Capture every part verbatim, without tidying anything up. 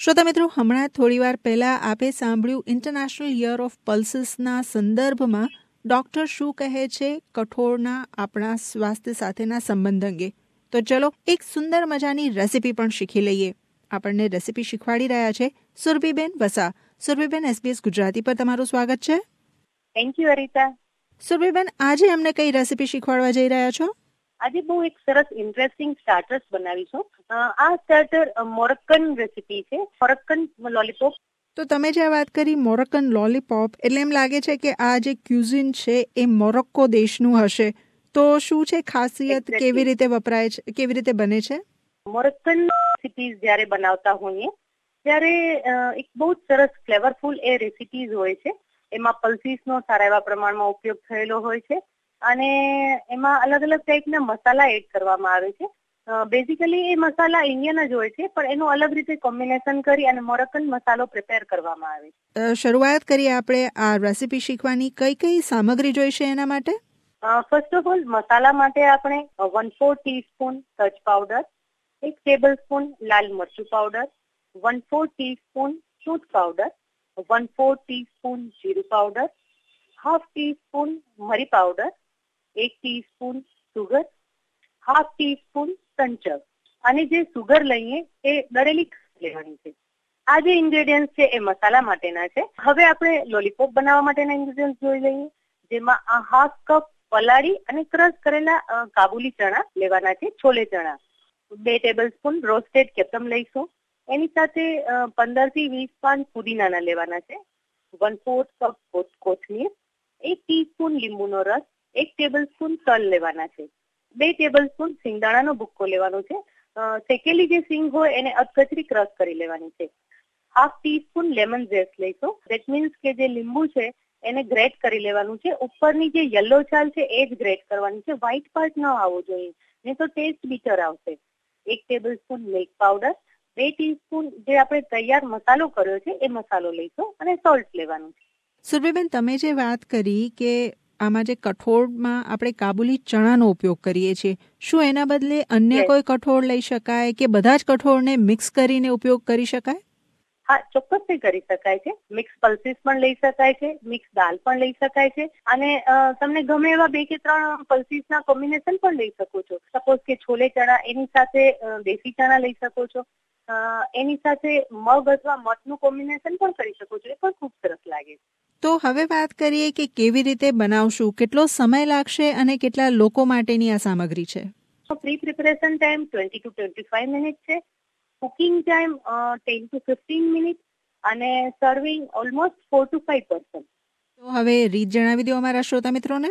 શ્રોતા મિત્રો, હમણાં થોડીવાર પહેલા આપે સાંભળ્યું ઇન્ટરનેશનલ યર ઓફ પલ્સીસના સંદર્ભમાં ડોક્ટર શું કહે છે કઠોળના આપણા સ્વાસ્થ્ય સાથેના સંબંધ અંગે. તો ચલો એક સુંદર મજાની રેસીપી પણ શીખી લઈએ. આપણને રેસીપી શીખવાડી રહ્યા છે સુરભીબેન વસા. સુરભીબેન, એસબીએસ ગુજરાતી પર તમારું સ્વાગત છે. Thank you અરિતા. સુરભીબેન, આજે અમને કઈ રેસીપી શીખવાડવા જઈ રહ્યા છો? આજે બહુ એક સરસ ઇન્ટરેસ્ટિંગ સ્ટાર્ટર્સ બનાવીશું. આ સ્ટાર્ટર મોરક્કન રેસીપી છે, મોરક્કન લોલીપોપ. તો તમે જે વાત કરી મોરક્કન લોલીપોપ, એટલે એમ લાગે છે કે આ જે ક્યુઝિન છે એ મોરક્કો દેશનું હશે. તો શું છે ખાસિયત, કેવી રીતે વપરાય છે, કેવી રીતે બને છે? મોરક્કન રેસીપીઝ જ્યારે બનાવતા હોઈએ ત્યારે એક બહુ જ સરસ ફ્લેવરફુલ એ રેસીપીઝ હોય છે. એમાં પલ્સીસનો સારા એવા પ્રમાણમાં ઉપયોગ થયેલો હોય છે અને એમાં અલગ અલગ ટાઈપના મસાલા એડ કરવામાં આવે છે. બેઝિકલી એ મસાલા ઇન્ડિયન જ હોય છે, પણ એનું અલગ રીતે કોમ્બિનેશન કરી અને મોરક્કન મસાલો પ્રિપેર કરવામાં આવે છે. શરૂઆત કરીએ આપણે આ રેસીપી શીખવાની. કઈ કઈ સામગ્રી જોઈશે એના માટે? ફર્સ્ટ ઓફ ઓલ, મસાલા માટે આપણે વન ફોર ટીસ્પૂન તજ પાવડર, એક ટેબલ સ્પૂન લાલ મરચું પાવડર, વન ફોર ટીસ્પૂન સૂંઠ પાવડર, વન ફોર ટીસ્પૂન જીરું પાવડર, હાફ ટીસ્પૂન મરી પાવડર, એક ટીસ્પૂન સુગર, હાફ ટીસ્પૂન સંચર. અને જે સુગર લઈએ એ દળેલી લેવાની છે. આ જે ઇન્ગ્રેડિયન્ટ છે એ મસાલા માટેના છે. હવે આપણે લોલીપોપ બનાવવા માટેના ઇન્ગ્રેડિયન્ટ જોઈ લઈએ, જેમાં આ હાફ કપ પલાળી અને ક્રશ કરેલા કાબુલી ચણા લેવાના છે, છોલે ચણા. બે ટેબલ સ્પૂન રોસ્ટેડ કેપ્સમ લઈશું. એની સાથે પંદર થી વીસ પાન પુદીનાના લેવાના છે, વન ફોર્થ કપ કોથમીર, એક ટીસ્પૂન લીંબુનો રસ, એક ટેબલ સ્પૂન તલ લેવાના છે, બે ટેબલ સ્પૂન સિંગદાણાનો ભૂક્કો લેવાનો છે. શેકેલી જે સિંગ હોય એને અધકચરી ક્રશ કરી લેવાની છે. હાફ ટીસ્પૂન લેમન ઝેસ્ટ લઈશું. દેટ મીન્સ કે જે લીંબુ છે એને ગ્રેટ કરી લેવાનું છે. ઉપરની જે યલો છાલ છે એ જ ગ્રેટ કરવાની છે, વ્હાઇટ પાર્ટ ન આવવો જોઈએ, નહીં તો ટેસ્ટ બીટર આવશે. એક ટેબલ સ્પૂન મિલ્ક પાવડર, બે ટીસ્પૂન જે આપણે તૈયાર મસાલો કર્યો છે એ મસાલો લઈશું અને સોલ્ટ લેવાનું છે. સુરભીબેન, તમે જે વાત કરી કે આમાં જે કઠોળમાં આપણે કાબુલી ચણાનો ઉપયોગ કરીએ છીએ, શું એના બદલે અન્ય કોઈ કઠોળ લઈ શકાય કે બધા જ કઠોળને મિક્સ કરીને ઉપયોગ કરી શકાય? હા, ચોક્કસથી કરી શકાય છે. મિક્સ પલ્સીસ પણ લઈ શકાય છે, મિક્સ દાલ પણ લઈ શકાય છે અને તમને ગમે એવા બે કે ત્રણ પલ્સીસના કોમ્બિનેશન પણ લઈ શકો છો. સપોઝ કે છોલે ચણા એની સાથે દેશી ચણા લઈ શકો છો, એની સાથે મગ અથવા મઠનું કોમ્બિનેશન પણ કરી શકો છો. એ પણ ખૂબ સરસ લાગે છે. તો હવે વાત કરીએ કે કેવી રીતે બનાવશું, કેટલો સમય લાગશે અને કેટલા લોકો માટેની આ સામગ્રી છે? Pre preparation time twenty to twenty five minute છે. Cooking time ten to fifteen minute અને serving almost four to five person. તો હવે રીત જણાવી દો અમારા શ્રોતા મિત્રોને.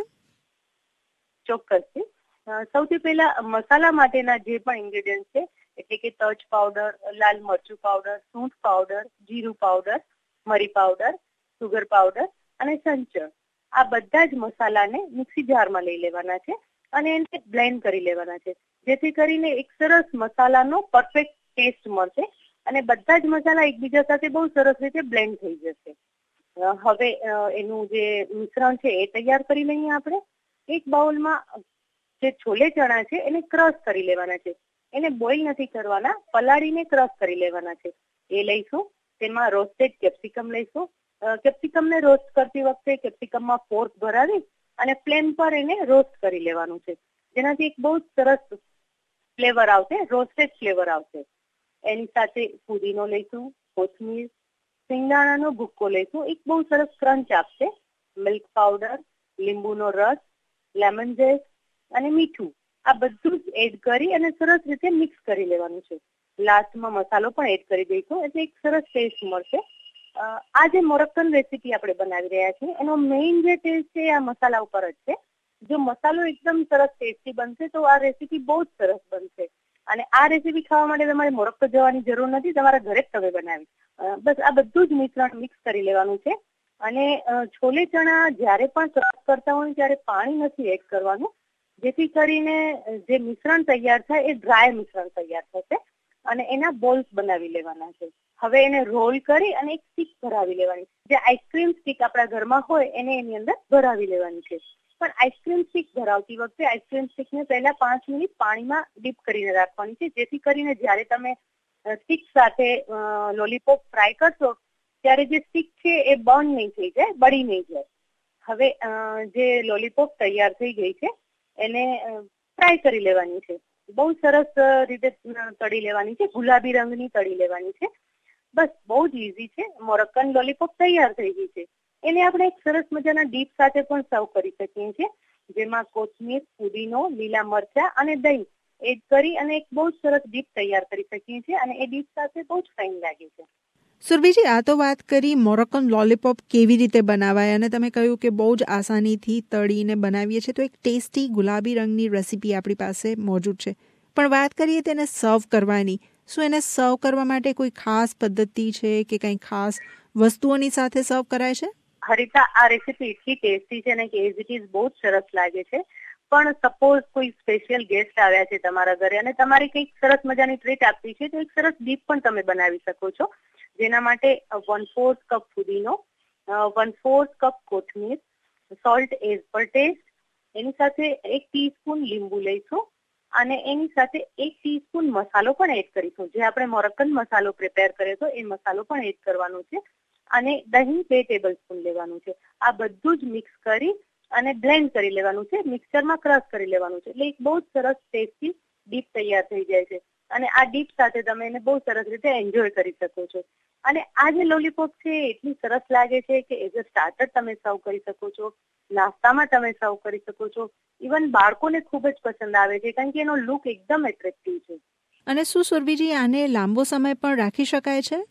ચોક્કસ છે. સૌથી પહેલા મસાલા માટેના જે પણ ઇન્ગ્રેડિયન્ટ છે, એટલે કે તજ પાવડર, લાલ મરચું પાવડર, સૂંઠ પાવડર, જીરું પાવડર, મરી પાવડર, સુગર પાવડર અને સંચળ, આ બધા જ મસાલાને મિક્સી જારમાં લઈ લેવાના છે અને એને બ્લેન્ડ કરી લેવાના છે, જેથી કરીને એક સરસ મસાલાનો પરફેક્ટ ટેસ્ટ મળશે અને બધા જ મસાલા એકબીજા સાથે બહુ સરસ રીતે બ્લેન્ડ થઈ જશે. હવે એનું જે મિશ્રણ છે એ તૈયાર કરી લઈએ આપણે. એક બાઉલમાં જે છોલે ચણા છે એને ક્રશ કરી લેવાના છે. એને બોઇલ નથી કરવાના, પલાળીને ક્રશ કરી લેવાના છે. એ લઈશું. તેમાં રોસ્ટેડ કેપ્સિકમ લઈશું. કેપ્સિકમને રોસ્ટ કરતી વખતે કેપ્સિકમમાં ફોર્ક ભરાવી અને ફ્લેમ પર એને રોસ્ટ કરી લેવાનું છે, જેનાથી એક બહુ સરસ ફ્લેવર આવશે, રોસ્ટેડ ફ્લેવર આવશે. એની સાથે પુદીનો લઈશું, કોથમીર, સિંગદાણાનો ભૂક્કો લઈશું, એક બહુ સરસ ક્રંચ આપશે. મિલ્ક પાવડર, લીંબુનો રસ, લેમન ઝેસ્ટ અને મીઠું, આ બધું જ એડ કરી અને સરસ રીતે મિક્સ કરી લેવાનું છે. લાસ્ટમાં મસાલો પણ એડ કરી દઈશું એટલે એક સરસ ટેસ્ટ મળશે. આ જે મોરક્કન રેસીપી આપણે બનાવી રહ્યા છીએ એનો મેઇન જે ટેસ્ટ છે આ મસાલા ઉપર જ છે. જો મસાલો એકદમ સરસ ટેસ્ટી બનશે તો આ રેસીપી બહુ જ સરસ બનશે. અને આ રેસીપી ખાવા માટે તમારે મોરક્કો જવાની જરૂર નથી, તમારા ઘરે જ તમે બનાવી. બસ આ બધું જ મિશ્રણ મિક્સ કરી લેવાનું છે અને છોલે ચણા જ્યારે પણ ક્રશ કરતા હોય ત્યારે પાણી નથી એડ કરવાનું, જેથી કરીને જે મિશ્રણ તૈયાર થાય એ ડ્રાય મિશ્રણ તૈયાર થશે અને એના બોલ્સ બનાવી લેવાના છે. હવે એને રોલ કરી અને એક સ્ટીક ભરાવી લેવાની. જે આઈસ્ક્રીમ સ્ટીક આપણા ઘરમાં હોય એને એની અંદર ભરાવી લેવાની છે. પણ આઈસ્ક્રીમ સ્ટીક ભરાવતી વખતે આઈસ્ક્રીમ સ્ટીકને પહેલા પાંચ મિનિટ પાણીમાં ડીપ કરીને રાખવાની છે, જેથી કરીને જ્યારે તમે સ્ટીક સાથે લોલીપોપ ફ્રાય કરશો ત્યારે જે સ્ટીક છે એ બર્ન નહીં થઈ જાય, બળી નહીં જાય. હવે જે લોલીપોપ તૈયાર થઈ ગઈ છે એને ફ્રાય કરી લેવાની છે. બહુ સરસ રીતે તળી લેવાની છે, ગુલાબી રંગની તળી લેવાની છે. બસ બહુ જ ઇઝી છે. મોરક્કન લોલીપોપ તૈયાર થઈ ગઈ છે. એને આપણે એક સરસ મજાના ડીપ સાથે પણ સર્વ કરી શકીએ છીએ, જેમાં કોથમીર, પુદીનો, લીલા મરચા અને દહીં એડ કરી અને એક બહુ સરસ ડીપ તૈયાર કરી શકીએ છીએ અને એ ડીપ સાથે બહુ જ ફાઇન લાગે છે. સુરભીજી, આ તો વાત કરી મોરક્કન લોલીપોપ કેવી રીતે બનાવાય, અને તમે કહ્યું કે બહુ જ આસાનીથી તળીને બનાવીએ છીએ, તો એક ટેસ્ટી ગુલાબી રંગની રેસીપી આપણી પાસે મોજૂદ છે. પણ વાત કરીએ તેને સર્વ કરવાની, શું એને સર્વ કરવા માટે કોઈ ખાસ પદ્ધતિ છે કે કંઈ ખાસ વસ્તુઓની સાથે સર્વ કરાય છે? હરિતા, આ રેસીપી એટલી ટેસ્ટી છે ને કે એઝ ઇટ ઇઝ બહુ જ સરસ લાગે છે. પણ સપોઝ કોઈ સ્પેશિયલ ગેસ્ટ આવ્યા છે તમારા ઘરે અને તમારે કંઈક સરસ મજાની ટ્રીટ આપવી છે, તો એક સરસ ડીપ પણ તમે બનાવી શકો છો. જેના માટે વન ફોર્થ કપ પુદીનો, વન ફોર્થ કપ કોથમીર, સોલ્ટ એઝ પર ટેસ્ટ, એની સાથે એક ટીસ્પૂન લીંબુ લઈશું અને એની સાથે એક ટીસ્પૂન મસાલો પણ એડ કરીશું. જે આપણે મોરક્કન મસાલો પ્રિપેર કર્યો હતો એ મસાલો પણ એડ કરવાનો છે અને દહીં બે ટેબલ સ્પૂન લેવાનું છે. આ બધું જ મિક્સ કરી અને બ્લેન્ડ કરી લેવાનું છે, મિક્સરમાં ક્રશ કરી લેવાનું છે. એટલે એક બહુ જ સરસ ટેસ્ટી ડીપ તૈયાર થઈ જાય છે અને આ ડીપ સાથે તમે એને બહુ સરસ રીતે એન્જોય કરી શકો છો. અને આ જે લોલીપોપ છે એટલી સરસ લાગે છે કે એઝ અ સ્ટાર્ટર તમે સર્વ કરી શકો છો, નાસ્તામાં તમે સર્વ કરી શકો છો. ઇવન બાળકોને ખૂબ જ પસંદ આવે છે કારણ કે એનો લુક એકદમ એટ્રેક્ટિવ છે. અને શું સુરભીજી, આને લાંબો સમય પણ રાખી શકાય છે?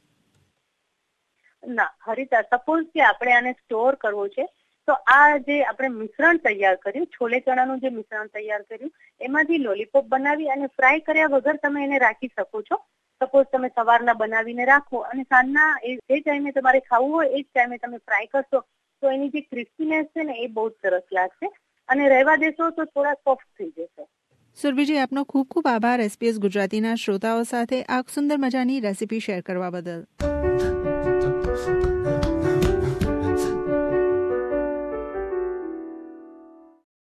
ના હરિતા, સપોઝ કે આપણે આને સ્ટોર કરવો છે તો આ જે આપણે મિશ્રણ તૈયાર કર્યું, છોલે ચણાનું જે મિશ્રણ તૈયાર કર્યું, એમાંથી લોલીપોપ બનાવી અને ફ્રાય કર્યા વગર તમે એને રાખી શકો છો. સપોઝ તમે સવારના બનાવીને રાખો અને સાંજના એ ટાઈમે તમારે ખાવું હોય એ જ ટાઈમે તમે ફ્રાય કરશો તો એની જે ક્રિસ્પીનેસ છે ને એ બહુ જ સરસ લાગશે અને રહેવા દેશો તો થોડા સોફ્ટ થઈ જશે. સુરભીજી, આપનો ખૂબ ખૂબ આભાર એસપીએસ ગુજરાતીના શ્રોતાઓ સાથે આ સુંદર મજાની રેસીપી શેર કરવા બદલ.